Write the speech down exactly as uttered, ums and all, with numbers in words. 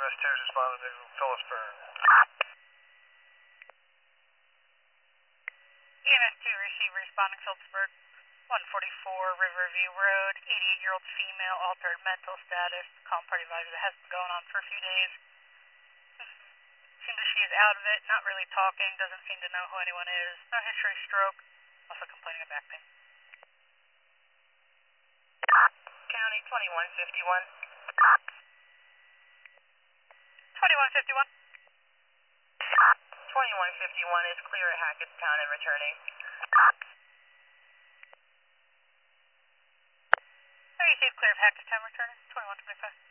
M S two is responding to Phillipsburg. E M S two receive responding Phillipsburg. one forty-four Riverview Road, eighty-eight-year-old female, altered mental status. Calm party advisor that has been going on for a few days. Seems that she is out of it, not really talking, doesn't seem to know who anyone is. No history of stroke, also complaining of back pain. County twenty-one fifty-one. twenty-one fifty-one. twenty-one fifty-one is clear at Hackettstown and returning. I received clear of Hackettstown returning. twenty-one twenty-five.